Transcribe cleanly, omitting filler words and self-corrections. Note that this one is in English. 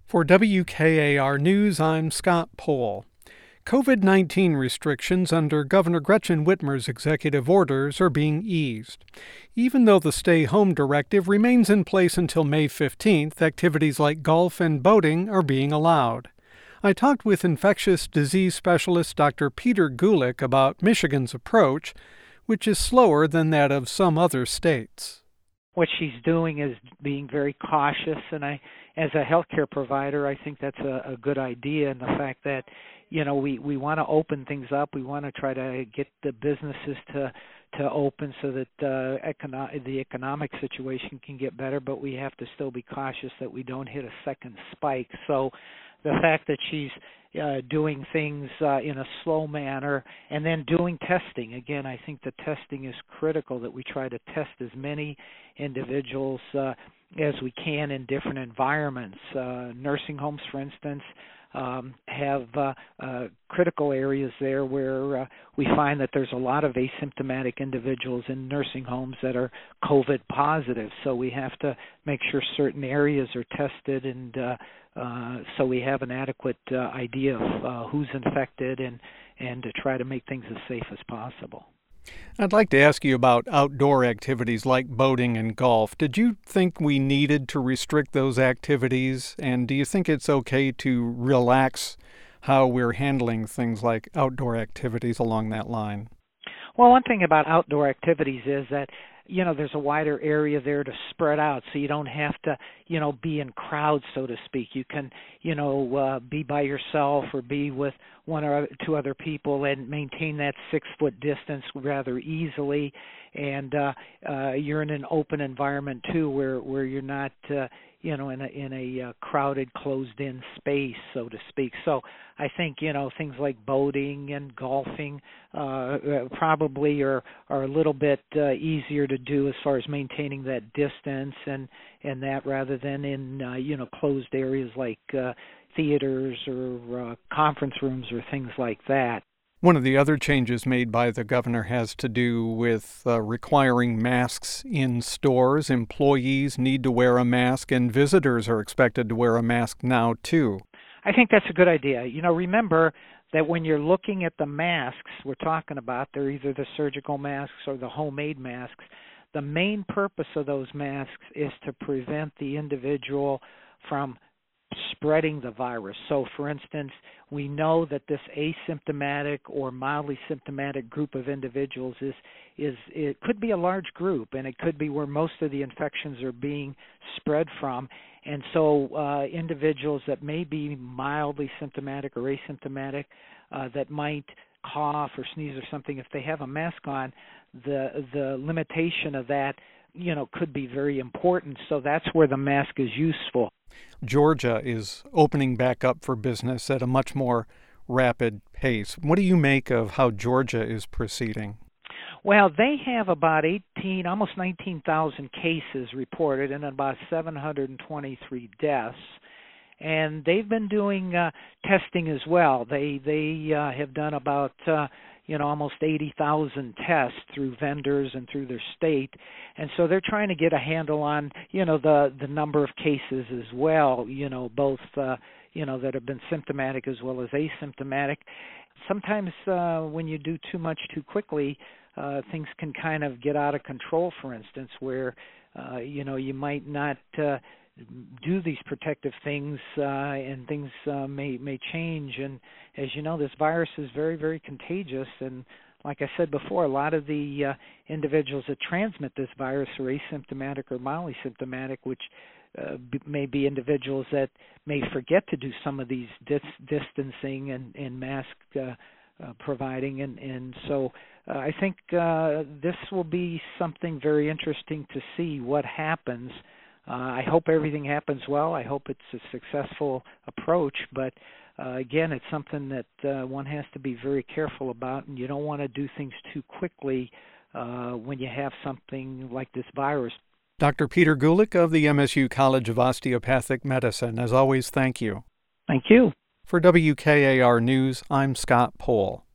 For WKAR News, I'm Scott Pohl. COVID-19 restrictions under Governor Gretchen Whitmer's executive orders are being eased. Even though the stay-home directive remains in place until May 15th, activities like golf and boating are being allowed. I talked with infectious disease specialist Dr. Peter Gulick about Michigan's approach, which is slower than that of some other states. What she's doing is being very cautious, and as a healthcare provider, I think that's a good idea. And the fact that, we want to open things up, we want to try to get the businesses to open so that the economic situation can get better, but we have to still be cautious that we don't hit a second spike. So the fact that she's doing things in a slow manner and then doing testing. Again, I think the testing is critical, that we try to test as many individuals as we can in different environments. Nursing homes, for instance, have critical areas there where we find that there's a lot of asymptomatic individuals in nursing homes that are COVID positive. So we have to make sure certain areas are tested, and so we have an adequate idea of who's infected and to try to make things as safe as possible. I'd like to ask you about outdoor activities like boating and golf. Did you think we needed to restrict those activities, and do you think it's okay to relax how we're handling things like outdoor activities along that line? Well, one thing about outdoor activities is that, there's a wider area there to spread out, so you don't have to, be in crowds, so to speak. You can, be by yourself or be with one or two other people and maintain that 6-foot distance rather easily. And you're in an open environment too, where you're not, in a crowded, closed-in space, so to speak. So I think, things like boating and golfing probably are a little bit easier to do as far as maintaining that distance and that, rather than in, closed areas like theaters or conference rooms or things like that. One of the other changes made by the governor has to do with requiring masks in stores. Employees need to wear a mask, and visitors are expected to wear a mask now, too. I think that's a good idea. Remember that when you're looking at the masks we're talking about, they're either the surgical masks or the homemade masks. The main purpose of those masks is to prevent the individual from spreading the virus. So, for instance, we know that this asymptomatic or mildly symptomatic group of individuals it could be a large group, and it could be where most of the infections are being spread from. And so individuals that may be mildly symptomatic or asymptomatic that might cough or sneeze or something, if they have a mask on, the limitation of that could be very important. So that's where the mask is useful. Georgia is opening back up for business at a much more rapid pace. What do you make of how Georgia is proceeding? Well, they have about almost 19,000 cases reported and about 723 deaths. And they've been doing testing as well. They have done about almost 80,000 tests through vendors and through their state, and so they're trying to get a handle on the number of cases as well. Both that have been symptomatic as well as asymptomatic. Sometimes when you do too much too quickly, things can kind of get out of control. For instance, where you might not do these protective things, and things may change. And as you know, this virus is very, very contagious. And like I said before, a lot of the individuals that transmit this virus are asymptomatic or mildly symptomatic, which may be individuals that may forget to do some of these distancing and mask providing. And so I think this will be something very interesting to see what happens. I hope everything happens well. I hope it's a successful approach, but again, it's something that one has to be very careful about, and you don't want to do things too quickly when you have something like this virus. Dr. Peter Gulick of the MSU College of Osteopathic Medicine. As always, thank you. Thank you. For WKAR News, I'm Scott Pohl.